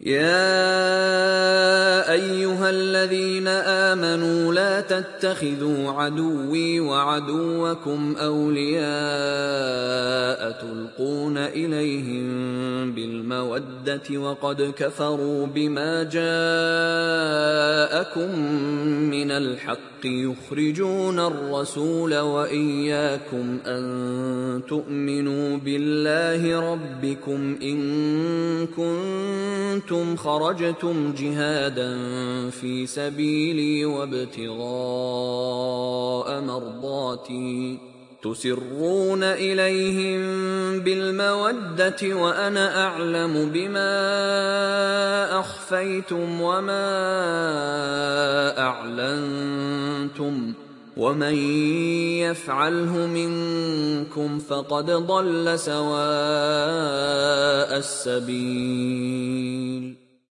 يا أيها الذين آمنوا لا تتخذوا عدوي وعدوكم أولياء تلقون إليهم بالمودة وقد كفروا بما جاءكم من الحق يخرجون الرسول وإياكم أن تؤمنوا بالله ربكم إن كنتم خرجتم جهادا في سبيلي وابتغاء مرضاتي تسرون إليهم بالمودة وأنا أعلم بما أخفيتم وما أعلنتم ومن يفعله منكم فقد ضل سواء السبيل